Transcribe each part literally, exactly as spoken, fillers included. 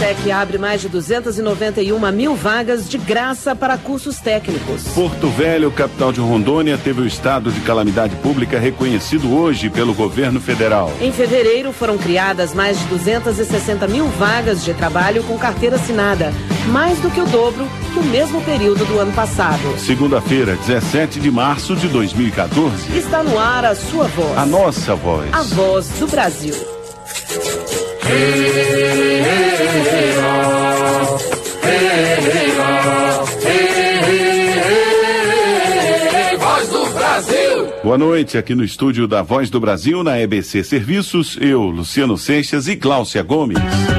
SISUTEC abre mais de duzentas e noventa e uma mil vagas de graça para cursos técnicos. Porto Velho, capital de Rondônia, teve o estado de calamidade pública reconhecido hoje pelo governo federal. Em fevereiro foram criadas mais de duzentas e sessenta mil vagas de trabalho com carteira assinada, mais do que o dobro do mesmo período do ano passado. Segunda-feira, dezessete de março de dois mil e quatorze. Está no ar a sua voz. A nossa voz. A voz do Brasil. Voz do Brasil. Boa noite, aqui no estúdio da Voz do Brasil, na E B C Serviços, eu, Luciano Seixas e Gláucia Gomes.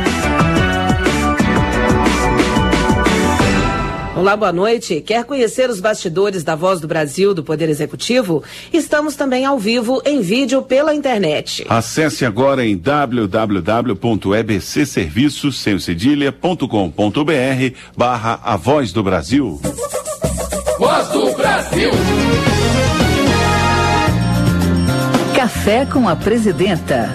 Olá, boa noite. Quer conhecer os bastidores da Voz do Brasil, do Poder Executivo? Estamos também ao vivo em vídeo pela internet. Acesse agora em w w w ponto e b c serviços sem cedilha ponto com ponto b r barra A Voz do Brasil. Voz do Brasil. Café com a Presidenta.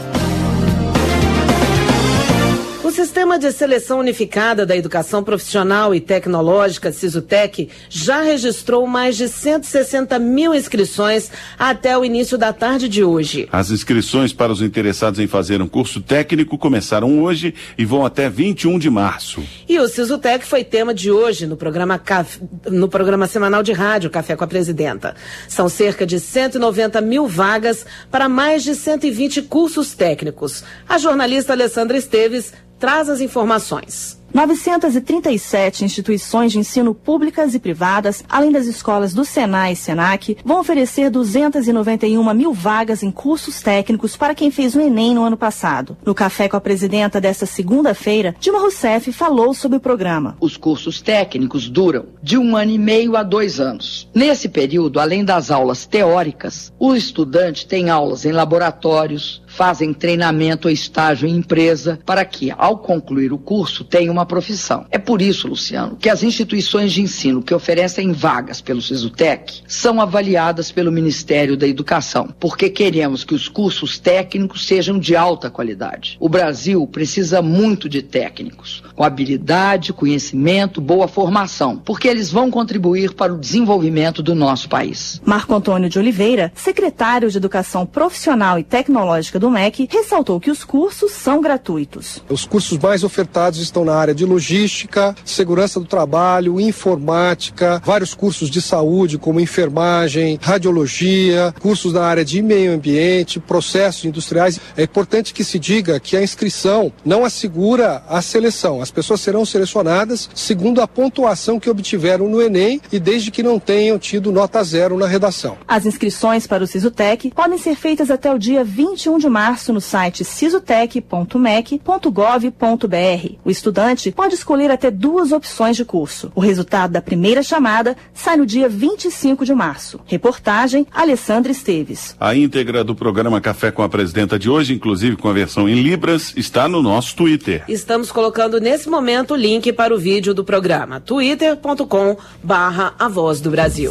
O Sistema de Seleção Unificada da Educação Profissional e Tecnológica, SISUTEC, já registrou mais de cento e sessenta mil inscrições até o início da tarde de hoje. As inscrições para os interessados em fazer um curso técnico começaram hoje e vão até vinte e um de março. E o SISUTEC foi tema de hoje no programa, Caf... no programa semanal de rádio Café com a Presidenta. São cerca de cento e noventa mil vagas para mais de cento e vinte cursos técnicos. A jornalista Alessandra Esteves traz as informações. novecentas e trinta e sete instituições de ensino públicas e privadas, além das escolas do Senai e Senac, vão oferecer duzentas e noventa e uma mil vagas em cursos técnicos para quem fez o Enem no ano passado. No Café com a Presidenta desta segunda-feira, Dilma Rousseff falou sobre o programa. Os cursos técnicos duram de um ano e meio a dois anos. Nesse período, além das aulas teóricas, o estudante tem aulas em laboratórios, fazem treinamento ou estágio em empresa para que, ao concluir o curso, tenha uma profissão. É por isso, Luciano, que as instituições de ensino que oferecem vagas pelo SISUTEC são avaliadas pelo Ministério da Educação, porque queremos que os cursos técnicos sejam de alta qualidade. O Brasil precisa muito de técnicos, com habilidade, conhecimento, boa formação, porque eles vão contribuir para o desenvolvimento do nosso país. Marco Antônio de Oliveira, secretário de Educação Profissional e Tecnológica do M E C, ressaltou que os cursos são gratuitos. Os cursos mais ofertados estão na área de logística, segurança do trabalho, informática, vários cursos de saúde como enfermagem, radiologia, cursos na área de meio ambiente, processos industriais. É importante que se diga que a inscrição não assegura a seleção. As pessoas serão selecionadas segundo a pontuação que obtiveram no Enem e desde que não tenham tido nota zero na redação. As inscrições para o SISUTEC podem ser feitas até o dia vinte e um de março no site sisutec ponto mec ponto gov ponto br. O estudante pode escolher até duas opções de curso. O resultado da primeira chamada sai no dia vinte e cinco de março. Reportagem Alessandra Esteves. A íntegra do programa Café com a Presidenta de hoje, inclusive com a versão em Libras, está no nosso Twitter. Estamos colocando nesse momento o link para o vídeo do programa, twitter ponto com barra A Voz do Brasil.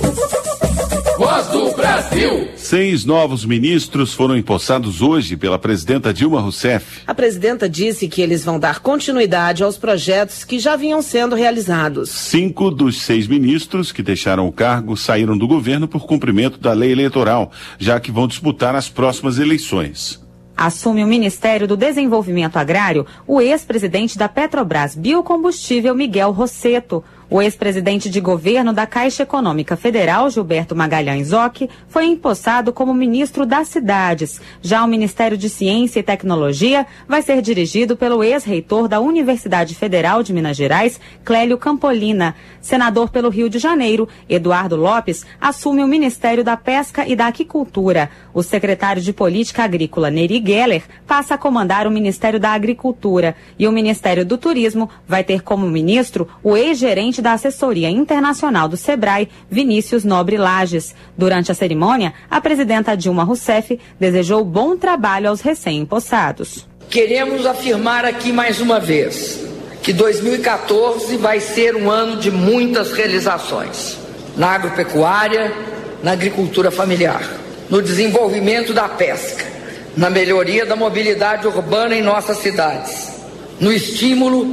Voz do Brasil. Seis novos ministros foram empossados hoje pela presidenta Dilma Rousseff. A presidenta disse que eles vão dar continuidade aos projetos que já vinham sendo realizados. Cinco dos seis ministros que deixaram o cargo saíram do governo por cumprimento da lei eleitoral, já que vão disputar as próximas eleições. Assume o Ministério do Desenvolvimento Agrário o ex-presidente da Petrobras Biocombustível, Miguel Rosseto. O ex-presidente de governo da Caixa Econômica Federal, Gilberto Magalhães Occhi, foi empossado como ministro das Cidades. Já o Ministério de Ciência e Tecnologia vai ser dirigido pelo ex-reitor da Universidade Federal de Minas Gerais, Clélio Campolina. Senador pelo Rio de Janeiro, Eduardo Lopes, assume o Ministério da Pesca e da Aquicultura. O secretário de Política Agrícola, Neri Geller, passa a comandar o Ministério da Agricultura. E o Ministério do Turismo vai ter como ministro o ex-gerente da Assessoria Internacional do SEBRAE, Vinícius Nobre Lages. Durante a cerimônia, a presidenta Dilma Rousseff desejou bom trabalho aos recém-empossados. Queremos afirmar aqui mais uma vez que dois mil e quatorze vai ser um ano de muitas realizações na agropecuária, na agricultura familiar, no desenvolvimento da pesca, na melhoria da mobilidade urbana em nossas cidades, no estímulo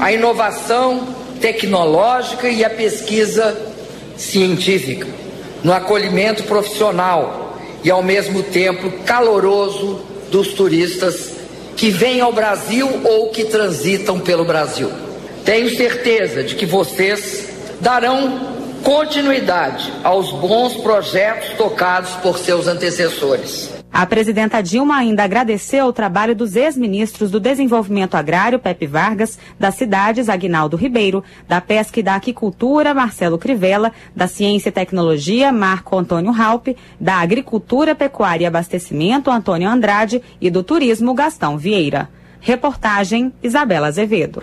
a inovação tecnológica e a pesquisa científica, no acolhimento profissional e, ao mesmo tempo, caloroso dos turistas que vêm ao Brasil ou que transitam pelo Brasil. Tenho certeza de que vocês darão continuidade aos bons projetos tocados por seus antecessores. A presidenta Dilma ainda agradeceu o trabalho dos ex-ministros do Desenvolvimento Agrário, Pepe Vargas, das Cidades, Aguinaldo Ribeiro, da Pesca e da Aquicultura, Marcelo Crivella, da Ciência e Tecnologia, Marco Antônio Raup, da Agricultura, Pecuária e Abastecimento, Antônio Andrade, e do Turismo, Gastão Vieira. Reportagem, Isabela Azevedo.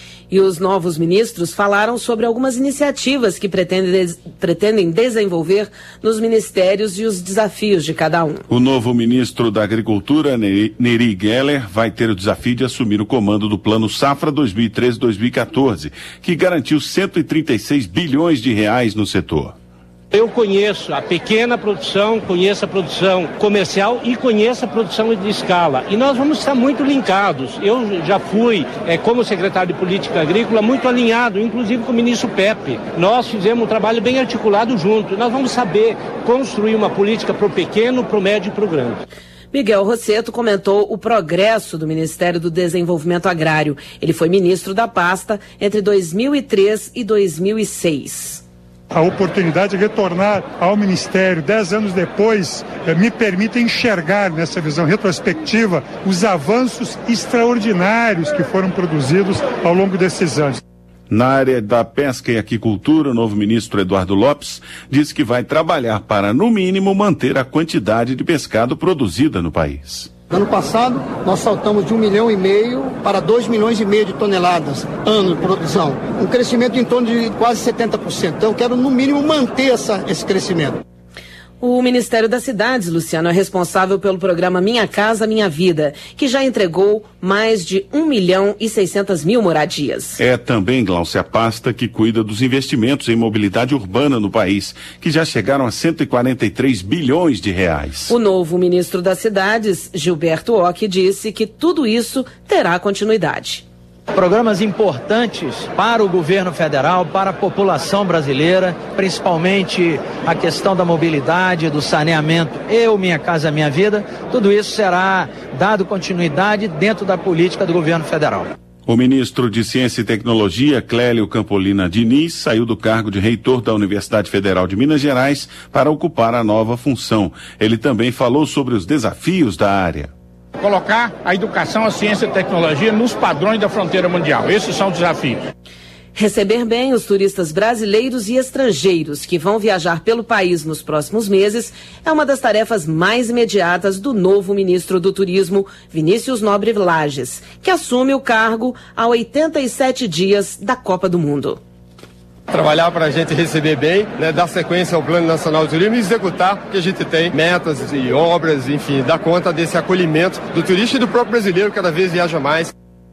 E os novos ministros falaram sobre algumas iniciativas que pretendem, des- pretendem desenvolver nos ministérios e os desafios de cada um. O novo ministro da Agricultura, Neri Geller, vai ter o desafio de assumir o comando do Plano Safra dois mil e treze a dois mil e quatorze, que garantiu cento e trinta e seis bilhões de reais no setor. Eu conheço a pequena produção, conheço a produção comercial e conheço a produção de escala. E nós vamos estar muito linkados. Eu já fui, é, como secretário de Política Agrícola, muito alinhado, inclusive com o ministro Pepe. Nós fizemos um trabalho bem articulado junto. Nós vamos saber construir uma política para o pequeno, para o médio e para o grande. Miguel Rosseto comentou o progresso do Ministério do Desenvolvimento Agrário. Ele foi ministro da pasta entre dois mil e três e dois mil e seis. A oportunidade de retornar ao Ministério dez anos depois eh, me permite enxergar nessa visão retrospectiva os avanços extraordinários que foram produzidos ao longo desses anos. Na área da pesca e aquicultura, o novo ministro Eduardo Lopes disse que vai trabalhar para, no mínimo, manter a quantidade de pescado produzida no país. Ano passado, nós saltamos de um milhão e meio para dois milhões e meio de toneladas ano de produção. Um crescimento em torno de quase setenta por cento. Então, eu quero, no mínimo, manter essa, esse crescimento. O Ministério das Cidades, Luciano, é responsável pelo programa Minha Casa Minha Vida, que já entregou mais de um milhão e seiscentas mil moradias. É também, Glaucia, a pasta que cuida dos investimentos em mobilidade urbana no país, que já chegaram a cento e quarenta e três bilhões de reais. O novo ministro das Cidades, Gilberto Ock, disse que tudo isso terá continuidade. Programas importantes para o governo federal, para a população brasileira, principalmente a questão da mobilidade, do saneamento, Eu, Minha Casa, Minha Vida, tudo isso será dado continuidade dentro da política do governo federal. O ministro de Ciência e Tecnologia, Clélio Campolina Diniz, saiu do cargo de reitor da Universidade Federal de Minas Gerais para ocupar a nova função. Ele também falou sobre os desafios da área. Colocar a educação, a ciência e a tecnologia nos padrões da fronteira mundial. Esses são os desafios. Receber bem os turistas brasileiros e estrangeiros que vão viajar pelo país nos próximos meses é uma das tarefas mais imediatas do novo ministro do Turismo, Vinícius Nobre Lages, que assume o cargo há oitenta e sete dias da Copa do Mundo. Trabalhar para a gente receber bem, né, dar sequência ao Plano Nacional de Turismo e executar, porque a gente tem metas e obras, enfim, dar conta desse acolhimento do turista e do próprio brasileiro, que cada vez viaja mais.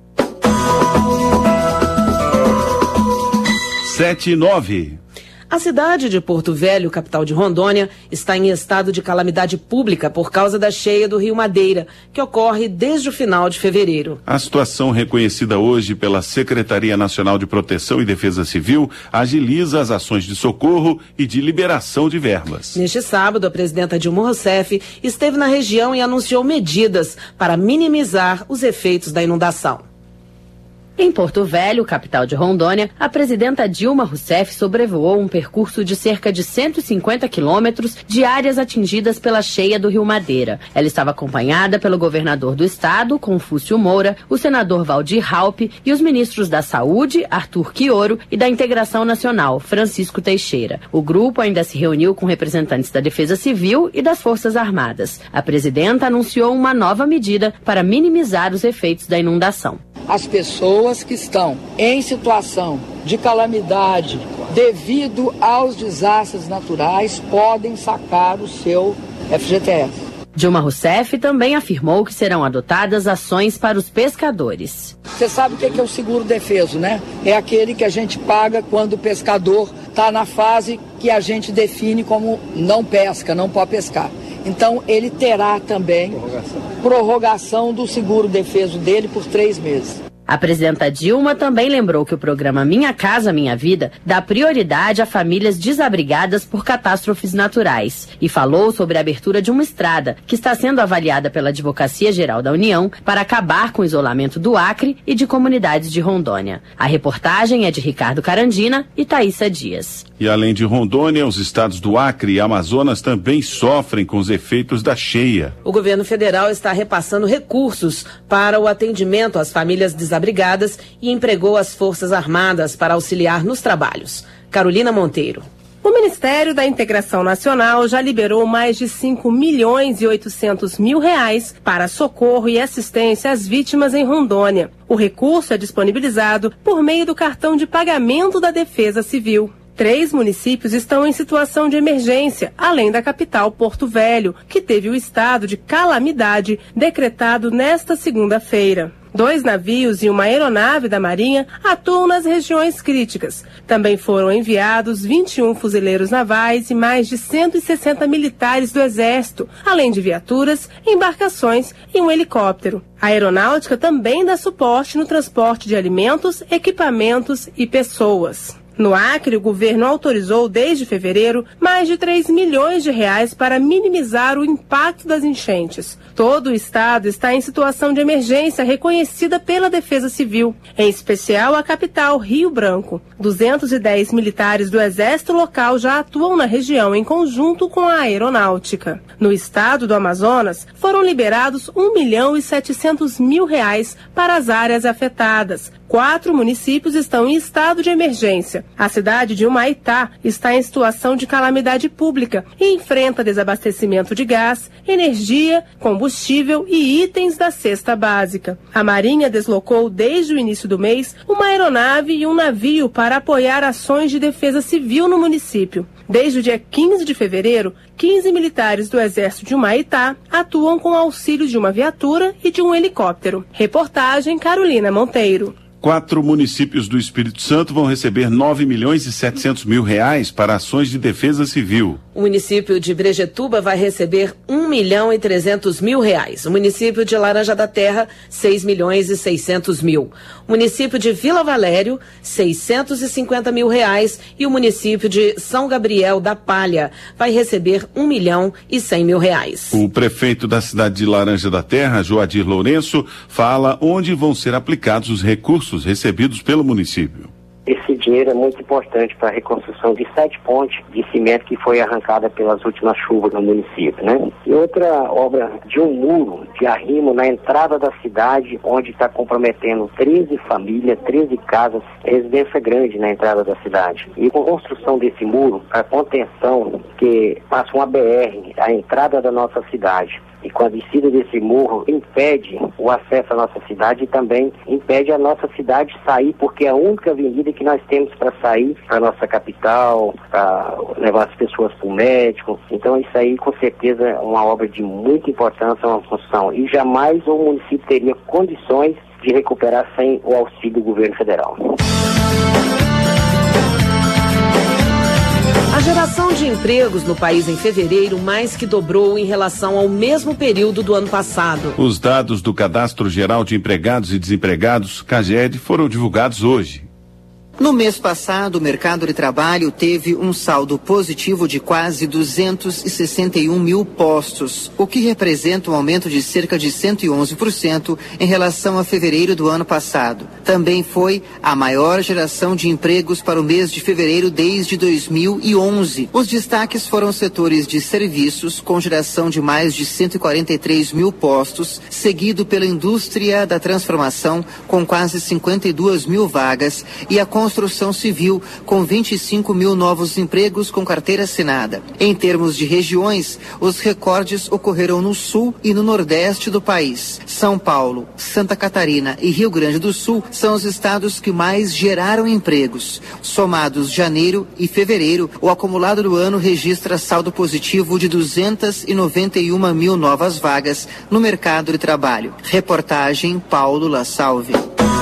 sete e nove. A cidade de Porto Velho, capital de Rondônia, está em estado de calamidade pública por causa da cheia do Rio Madeira, que ocorre desde o final de fevereiro. A situação reconhecida hoje pela Secretaria Nacional de Proteção e Defesa Civil agiliza as ações de socorro e de liberação de verbas. Neste sábado, a presidenta Dilma Rousseff esteve na região e anunciou medidas para minimizar os efeitos da inundação. Em Porto Velho, capital de Rondônia, a presidenta Dilma Rousseff sobrevoou um percurso de cerca de cento e cinquenta quilômetros de áreas atingidas pela cheia do Rio Madeira. Ela estava acompanhada pelo governador do estado, Confúcio Moura, o senador Valdir Raup e os ministros da Saúde, Arthur Quioro, e da Integração Nacional, Francisco Teixeira. O grupo ainda se reuniu com representantes da Defesa Civil e das Forças Armadas. A presidenta anunciou uma nova medida para minimizar os efeitos da inundação. As pessoas que estão em situação de calamidade devido aos desastres naturais podem sacar o seu F G T S. Dilma Rousseff também afirmou que serão adotadas ações para os pescadores. Você sabe o que é o seguro defeso, né? É aquele que a gente paga quando o pescador está na fase que a gente define como não pesca, não pode pescar. Então, ele terá também prorrogação, prorrogação do seguro defeso dele por três meses. A presidenta Dilma também lembrou que o programa Minha Casa Minha Vida dá prioridade a famílias desabrigadas por catástrofes naturais e falou sobre a abertura de uma estrada que está sendo avaliada pela Advocacia Geral da União para acabar com o isolamento do Acre e de comunidades de Rondônia. A reportagem é de Ricardo Carandina e Thaísa Dias. E além de Rondônia, os estados do Acre e Amazonas também sofrem com os efeitos da cheia. O governo federal está repassando recursos para o atendimento às famílias desabrigadas e empregou as Forças Armadas para auxiliar nos trabalhos. Carolina Monteiro. O Ministério da Integração Nacional já liberou mais de cinco milhões e oitocentos mil reais para socorro e assistência às vítimas em Rondônia. O recurso é disponibilizado por meio do cartão de pagamento da Defesa Civil. Três municípios estão em situação de emergência, além da capital Porto Velho, que teve o estado de calamidade decretado nesta segunda-feira. Dois navios e uma aeronave da Marinha atuam nas regiões críticas. Também foram enviados vinte e um fuzileiros navais e mais de cento e sessenta militares do Exército, além de viaturas, embarcações e um helicóptero. A aeronáutica também dá suporte no transporte de alimentos, equipamentos e pessoas. No Acre, o governo autorizou desde fevereiro mais de três milhões de reais para minimizar o impacto das enchentes. Todo o estado está em situação de emergência reconhecida pela Defesa Civil, em especial a capital, Rio Branco. duzentos e dez militares do Exército local já atuam na região em conjunto com a aeronáutica. No estado do Amazonas, foram liberados um milhão e setecentos mil reais para as áreas afetadas. Quatro municípios estão em estado de emergência. A cidade de Humaitá está em situação de calamidade pública e enfrenta desabastecimento de gás, energia, combustível e itens da cesta básica. A Marinha deslocou desde o início do mês uma aeronave e um navio para apoiar ações de defesa civil no município. Desde o dia quinze de fevereiro, quinze militares do Exército de Humaitá atuam com auxílio de uma viatura e de um helicóptero. Reportagem Carolina Monteiro. Quatro municípios do Espírito Santo vão receber nove milhões e setecentos mil reais para ações de defesa civil. O município de Brejetuba vai receber um milhão e trezentos mil reais. O município de Laranja da Terra, seis milhões e seiscentos mil. O município de Vila Valério, seiscentos e cinquenta mil reais. E o município de São Gabriel da Palha vai receber um milhão e cem mil reais. O prefeito da cidade de Laranja da Terra, Joadir Lourenço, fala onde vão ser aplicados os recursos recebidos pelo município. Esse dinheiro é muito importante para a reconstrução de sete pontes de cimento que foi arrancada pelas últimas chuvas no município, né? E outra obra de um muro de arrimo na entrada da cidade, onde está comprometendo treze famílias, treze casas, residência grande na entrada da cidade. E com a construção desse muro, a contenção que passa uma B R, a entrada da nossa cidade, e com a descida desse morro impede o acesso à nossa cidade e também impede a nossa cidade sair, porque é a única avenida que nós temos para sair para a nossa capital, para levar as pessoas para o médico. Então isso aí com certeza é uma obra de muita importância, uma função. E jamais o município teria condições de recuperar sem o auxílio do governo federal. A geração de empregos no país em fevereiro mais que dobrou em relação ao mesmo período do ano passado. Os dados do Cadastro Geral de Empregados e Desempregados, CAGED, foram divulgados hoje. No mês passado, o mercado de trabalho teve um saldo positivo de quase duzentos e sessenta e um mil postos, o que representa um aumento de cerca de cento e onze por cento em relação a fevereiro do ano passado. Também foi a maior geração de empregos para o mês de fevereiro desde dois mil e onze. Os destaques foram setores de serviços, com geração de mais de cento e quarenta e três mil postos, seguido pela indústria da transformação, com quase cinquenta e duas mil vagas, e a construção civil, com vinte e cinco mil novos empregos com carteira assinada. Em termos de regiões, os recordes ocorreram no sul e no nordeste do país. São Paulo, Santa Catarina e Rio Grande do Sul são os estados que mais geraram empregos. Somados janeiro e fevereiro, o acumulado do ano registra saldo positivo de duzentas e noventa e uma mil novas vagas no mercado de trabalho. Reportagem Paulo La Salve.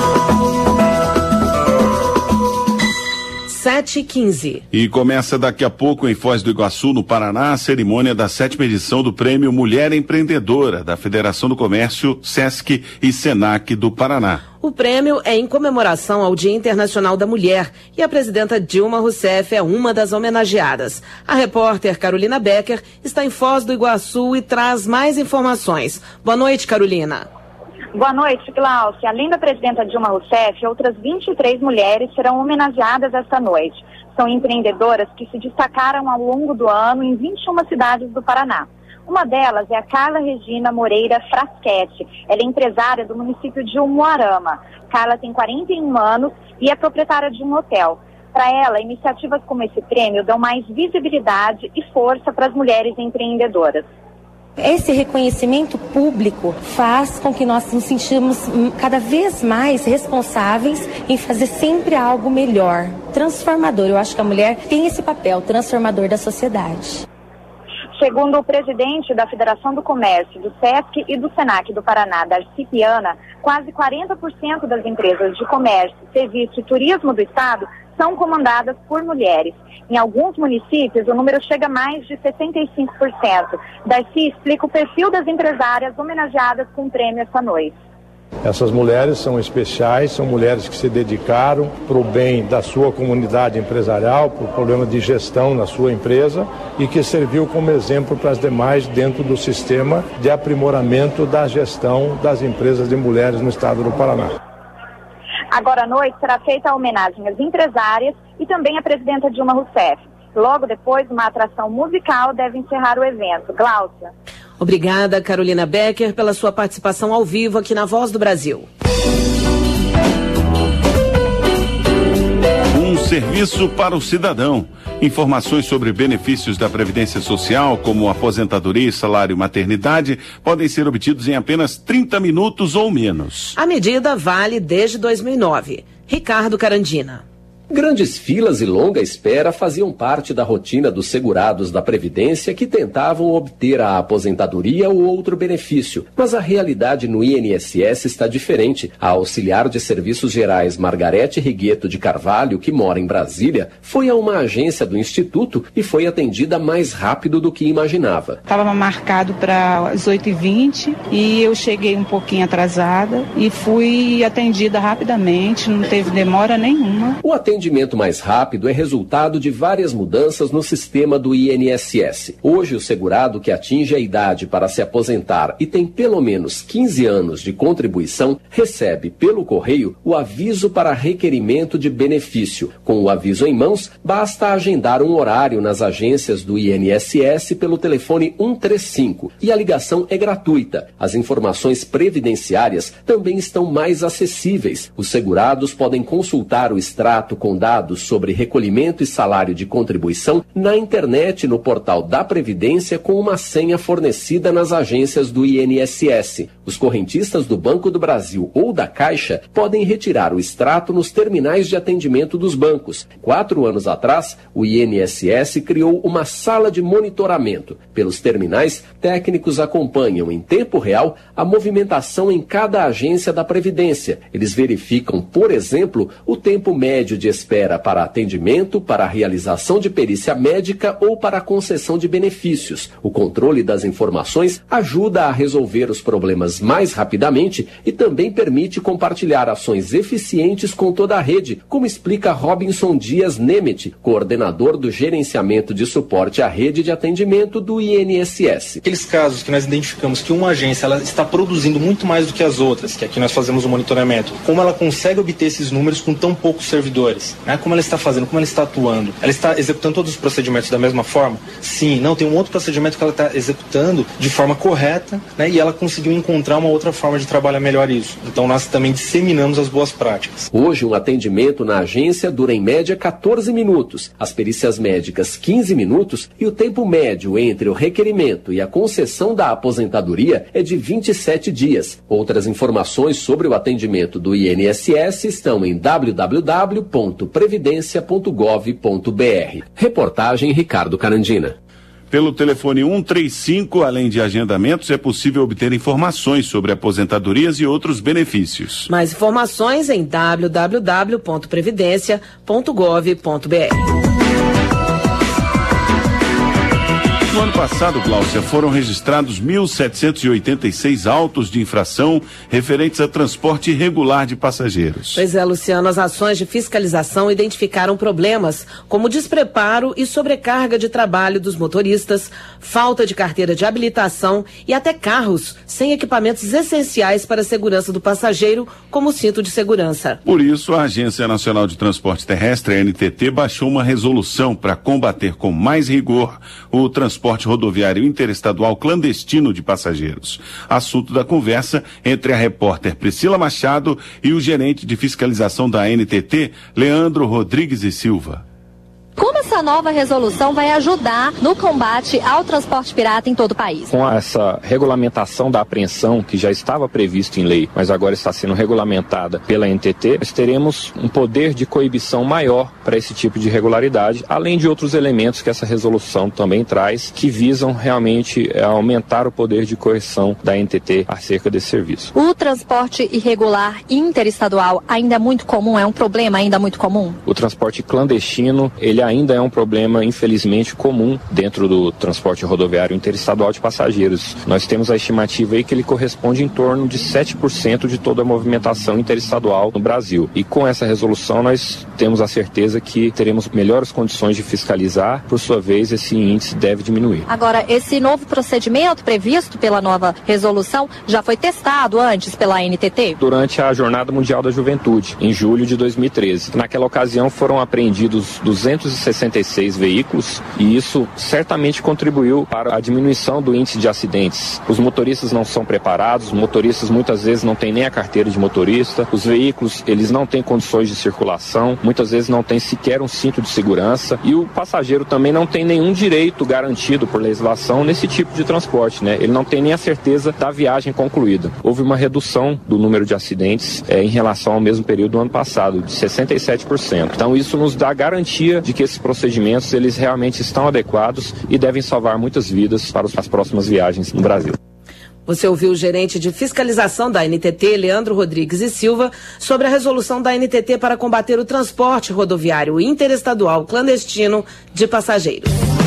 sete e quinze. E começa daqui a pouco em Foz do Iguaçu, no Paraná, a cerimônia da sétima edição do Prêmio Mulher Empreendedora da Federação do Comércio, Sesc e Senac do Paraná. O prêmio é em comemoração ao Dia Internacional da Mulher e a presidenta Dilma Rousseff é uma das homenageadas. A repórter Carolina Becker está em Foz do Iguaçu e traz mais informações. Boa noite, Carolina. Boa noite, Glaucia. Além da presidenta Dilma Rousseff, outras vinte e três mulheres serão homenageadas esta noite. São empreendedoras que se destacaram ao longo do ano em vinte e uma cidades do Paraná. Uma delas é a Carla Regina Moreira Frasquete. Ela é empresária do município de Umuarama. Carla tem quarenta e um anos e é proprietária de um hotel. Para ela, iniciativas como esse prêmio dão mais visibilidade e força para as mulheres empreendedoras. Esse reconhecimento público faz com que nós nos sentimos cada vez mais responsáveis em fazer sempre algo melhor, transformador. Eu acho que a mulher tem esse papel transformador da sociedade. Segundo o presidente da Federação do Comércio, do SESC e do SENAC do Paraná, Darcy Piana, quase quarenta por cento das empresas de comércio, serviço e turismo do estado são comandadas por mulheres. Em alguns municípios, o número chega a mais de sessenta e cinco por cento. Darcy explica o perfil das empresárias homenageadas com o prêmio esta noite. Essas mulheres são especiais, são mulheres que se dedicaram para o bem da sua comunidade empresarial, para o problema de gestão na sua empresa e que serviu como exemplo para as demais dentro do sistema de aprimoramento da gestão das empresas de mulheres no estado do Paraná. Agora à noite será feita a homenagem às empresárias e também à presidenta Dilma Rousseff. Logo depois, uma atração musical deve encerrar o evento. Glaucia. Obrigada, Carolina Becker, pela sua participação ao vivo aqui na Voz do Brasil. Um serviço para o cidadão. Informações sobre benefícios da Previdência Social, como aposentadoria, salário e maternidade, podem ser obtidos em apenas trinta minutos ou menos. A medida vale desde dois mil e nove. Ricardo Carandina. Grandes filas e longa espera faziam parte da rotina dos segurados da Previdência que tentavam obter a aposentadoria ou outro benefício. Mas a realidade no I N S S está diferente. A auxiliar de serviços gerais Margarete Rigueto de Carvalho, que mora em Brasília, foi a uma agência do Instituto e foi atendida mais rápido do que imaginava. Estava marcado para as oito e vinte e eu cheguei um pouquinho atrasada e fui atendida rapidamente, não teve demora nenhuma. O atendimento mais rápido é resultado de várias mudanças no sistema do I N S S. Hoje, o segurado que atinge a idade para se aposentar e tem pelo menos quinze anos de contribuição, recebe pelo correio o aviso para requerimento de benefício. Com o aviso em mãos, basta agendar um horário nas agências do I N S S pelo telefone um três cinco e a ligação é gratuita. As informações previdenciárias também estão mais acessíveis. Os segurados podem consultar o extrato com dados sobre recolhimento e salário de contribuição na internet no portal da Previdência com uma senha fornecida nas agências do I N S S. Os correntistas do Banco do Brasil ou da Caixa podem retirar o extrato nos terminais de atendimento dos bancos. Quatro anos atrás, o I N S S criou uma sala de monitoramento. Pelos terminais, técnicos acompanham em tempo real a movimentação em cada agência da Previdência. Eles verificam, por exemplo, o tempo médio de espera para atendimento, para a realização de perícia médica ou para a concessão de benefícios. O controle das informações ajuda a resolver os problemas mais rapidamente e também permite compartilhar ações eficientes com toda a rede, como explica Robinson Dias Nemeth, coordenador do gerenciamento de suporte à rede de atendimento do I N S S. Aqueles casos que nós identificamos que uma agência ela está produzindo muito mais do que as outras, que aqui nós fazemos o monitoramento, como ela consegue obter esses números com tão poucos servidores? Né? Como ela está fazendo, como ela está atuando? Ela está executando todos os procedimentos da mesma forma? Sim, não, tem um outro procedimento que ela está executando de forma correta, né? E ela conseguiu encontrar uma outra forma de trabalhar melhor isso. Então nós também disseminamos as boas práticas. Hoje um atendimento na agência dura em média quatorze minutos, as perícias médicas quinze minutos e o tempo médio entre o requerimento e a concessão da aposentadoria é de vinte e sete dias. Outras informações sobre o atendimento do I N S S estão em w w w ponto previdência ponto gov ponto b r. Reportagem Ricardo Carandina. Pelo telefone um três cinco, além de agendamentos, é possível obter informações sobre aposentadorias e outros benefícios. Mais informações em w w w ponto previdência ponto gov ponto b r. No ano passado, Gláucia, foram registrados mil setecentos e oitenta e seis autos de infração referentes a transporte irregular de passageiros. Pois é, Luciano, as ações de fiscalização identificaram problemas como despreparo e sobrecarga de trabalho dos motoristas, falta de carteira de habilitação e até carros sem equipamentos essenciais para a segurança do passageiro, como o cinto de segurança. Por isso, a Agência Nacional de Transporte Terrestre, a N T T, baixou uma resolução para combater com mais rigor o transporte rodoviário interestadual clandestino de passageiros. Assunto da conversa entre a repórter Priscila Machado e o gerente de fiscalização da N T T, Leandro Rodrigues e Silva. Como essa nova resolução vai ajudar no combate ao transporte pirata em todo o país? Com essa regulamentação da apreensão, que já estava previsto em lei, mas agora está sendo regulamentada pela N T T, nós teremos um poder de coibição maior para esse tipo de irregularidade, além de outros elementos que essa resolução também traz, que visam realmente aumentar o poder de coerção da N T T acerca desse serviço. O transporte irregular interestadual ainda é muito comum? É um problema ainda muito comum? O transporte clandestino, ele ainda é um problema, infelizmente, comum dentro do transporte rodoviário interestadual de passageiros. Nós temos a estimativa aí que ele corresponde em torno de sete por cento de toda a movimentação interestadual no Brasil. E com essa resolução nós temos a certeza que teremos melhores condições de fiscalizar, por sua vez esse índice deve diminuir. Agora, esse novo procedimento previsto pela nova resolução já foi testado antes pela N T T? Durante a Jornada Mundial da Juventude, em julho de dois mil e treze. Naquela ocasião foram apreendidos duzentos e sessenta e seis veículos e isso certamente contribuiu para a diminuição do índice de acidentes. Os motoristas não são preparados, os motoristas muitas vezes não têm nem a carteira de motorista, os veículos eles não têm condições de circulação, muitas vezes não tem sequer um cinto de segurança e o passageiro também não tem nenhum direito garantido por legislação nesse tipo de transporte, né? Ele não tem nem a certeza da viagem concluída. Houve uma redução do número de acidentes é, em relação ao mesmo período do ano passado, de sessenta e sete por cento. Então isso nos dá garantia de que esses procedimentos eles realmente estão adequados e devem salvar muitas vidas para as próximas viagens no Brasil. Você ouviu o gerente de fiscalização da N T T, Leandro Rodrigues e Silva, sobre a resolução da N T T para combater o transporte rodoviário interestadual clandestino de passageiros.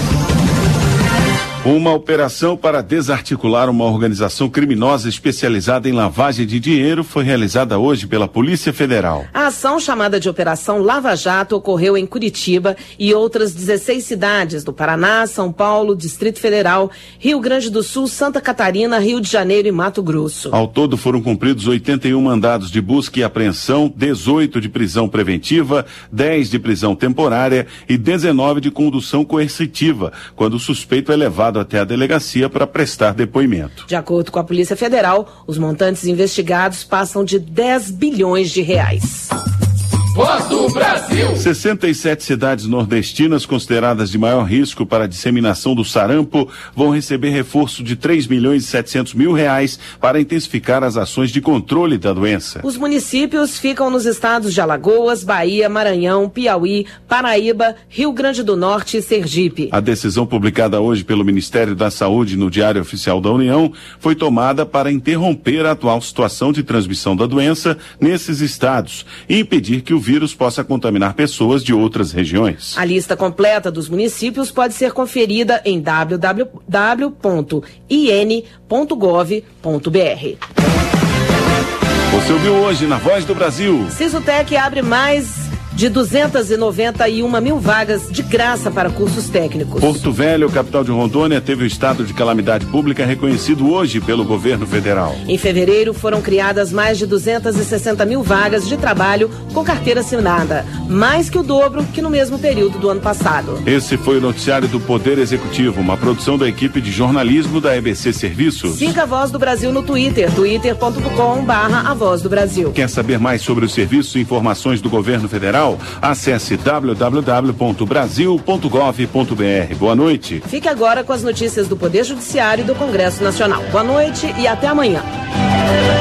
Uma operação para desarticular uma organização criminosa especializada em lavagem de dinheiro foi realizada hoje pela Polícia Federal. A ação, chamada de Operação Lava Jato, ocorreu em Curitiba e outras dezesseis cidades do Paraná, São Paulo, Distrito Federal, Rio Grande do Sul, Santa Catarina, Rio de Janeiro e Mato Grosso. Ao todo foram cumpridos oitenta e um mandados de busca e apreensão, dezoito de prisão preventiva, dez de prisão temporária e dezenove de condução coercitiva, quando o suspeito é levado até a delegacia para prestar depoimento. De acordo com a Polícia Federal, os montantes investigados passam de dez bilhões de reais. Voz do Brasil! sessenta e sete cidades nordestinas consideradas de maior risco para a disseminação do sarampo vão receber reforço de três milhões e setecentos mil reais para intensificar as ações de controle da doença. Os municípios ficam nos estados de Alagoas, Bahia, Maranhão, Piauí, Paraíba, Rio Grande do Norte e Sergipe. A decisão publicada hoje pelo Ministério da Saúde no Diário Oficial da União foi tomada para interromper a atual situação de transmissão da doença nesses estados e impedir que o vírus possa contaminar pessoas de outras regiões. A lista completa dos municípios pode ser conferida em w w w ponto i n ponto gov ponto b r. Você ouviu hoje na Voz do Brasil. Sisutec abre mais de duzentas e noventa e uma mil vagas de graça para cursos técnicos. Porto Velho, capital de Rondônia, teve o estado de calamidade pública reconhecido hoje pelo governo federal. Em fevereiro, foram criadas mais de duzentas e sessenta mil vagas de trabalho com carteira assinada, mais que o dobro que no mesmo período do ano passado. Esse foi o noticiário do Poder Executivo, uma produção da equipe de jornalismo da E B C Serviços. Siga a Voz do Brasil no Twitter, twitter ponto com barra a Voz do Brasil. Quer saber mais sobre os serviços e informações do governo federal? Acesse w w w ponto brasil ponto gov ponto b r. Boa noite. Fique agora com as notícias do Poder Judiciário e do Congresso Nacional. Boa noite e até amanhã.